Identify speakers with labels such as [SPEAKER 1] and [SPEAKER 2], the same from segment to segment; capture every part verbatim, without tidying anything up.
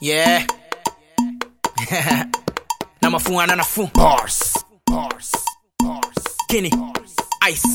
[SPEAKER 1] Yeah. Nama fu anana fu. Bars. Bars. Bars. Guinea. Ice.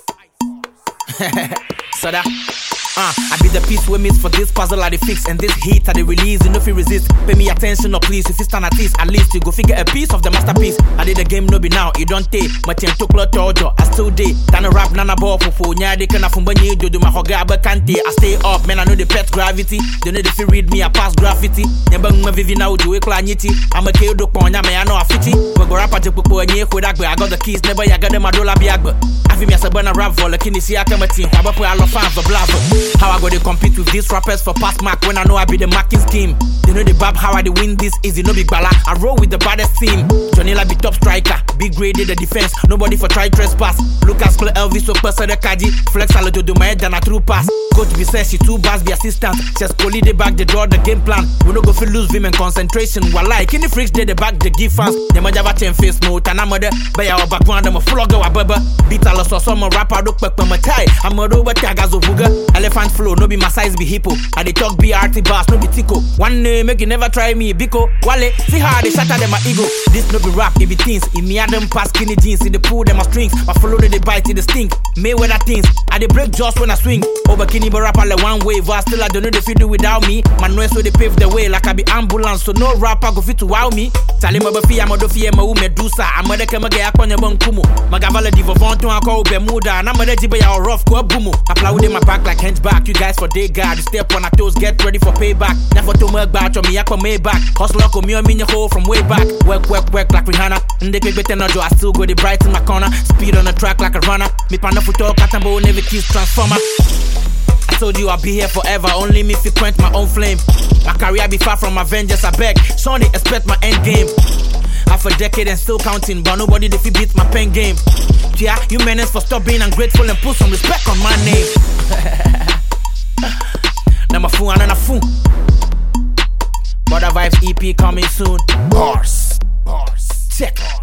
[SPEAKER 1] So that. Uh, I be the piece we miss for this puzzle I dey fix, and this heat I dey release, you know if you resist. Pay me attention or please, if you stand at least, at least you go figure a piece of the masterpiece. I did the game no be now, you don't take. My team took lot to I still day. Tana rap nana ball for four, nya de kana fumba nye do do my hoga kante. I stay up, man I know the pet gravity. They know if you read me I pass graffiti. Nyamba ngma vivi na uju ekla nyiti. I'm a kedo ponya me I know a fiti. We go rap at popo nye kwedagbe. I got the keys, never ya got them a dollar biagbe. I feel me as a burner rap vol, kini si akama team. Waba po I love fans for blabber. How I go to compete with these rappers for pass mark when I know I be the marking scheme. They know the bab how I dey win this easy, no big bala. I roll with the baddest team. Jonila be top striker, big graded the defense. Nobody for try trespass. Lucas Cole Elvis so person the kaji. Flex alo do do my head than a true pass. Coach be says she two bars be assistant. Just Coley the back the draw the game plan. We no go feel lose vim and concentration. While like in the freaks they the back the give fans. They ma java ten face mode and I'm a bay our background I'm a flogger wa baba. Beat a lot so some rapper do quick my tie. I'm a over tagazo buga. Elephant flow no be my size be hippo. I dey talk B R T bars no be tico. One day make you never try me biko. Wale see how they shatter them my ego. This no be rap it be things. In me them pass skinny jeans in the pool them my strings. My follow they bite in the stink. Mayweather things. I dey break jaws when I swing. Over Kini but rap like one wave. I still I don't know if you do without me. My noise so they pave the way like I be ambulance. So no rapper go fit to wow me. Tali mo befi I'm a dofi I'm a medusa. I'm a de kema ge akonya bon kumu. Magavala divo vonto anko Bermuda. And I'm a de jibe ya rough ko bumu. Apply with my back like henchback. You guys for day guard. Step on our toes, get ready for payback. Never to mug back, or me I come back. Hustle come me in your hole from way back. Work, work, work like Rihanna. And they get better no I still go the bright in my corner. Speed on the track like a runner. Me panda for talk, Katambo never kiss transformer. I told you I'll be here forever, only me if you quench my own flame. My career be far from Avengers, I beg. Sony expect my end game. Half a decade and still counting, but nobody defeat beat my pen game. Yeah, you menace for stop being ungrateful and put some respect on my name. Nama fu anana fu. Border Vibes E P coming soon. Bars, bars, check.